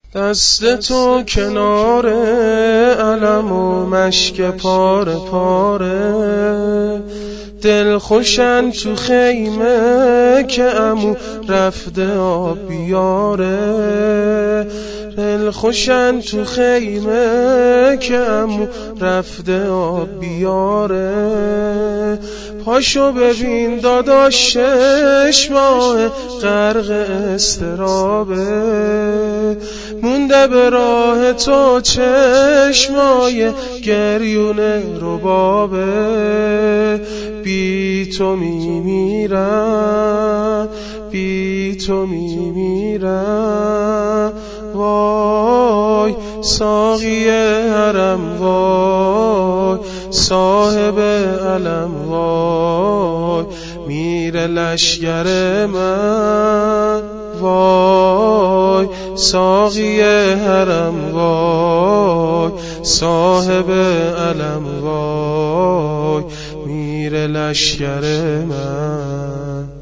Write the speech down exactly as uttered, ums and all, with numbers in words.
دست تو کنار علم و مشک پاره پاره، دل خوشن تو خیمه که عمو رفته آب بیاره. دل خوشن تو خیمه که عمو رفته آب بیاره. پاشو ببین داداش شش ماه غرق استرابه، مونده به راه تو چشمای گریون ربابه. بی تو میمیرم، بی تو میمیرم. وای ساقی حرم، وای صاحب علم، وای میره لشگر من. وای ساقی حرم، وای صاحب علم، وای میره لشگر من.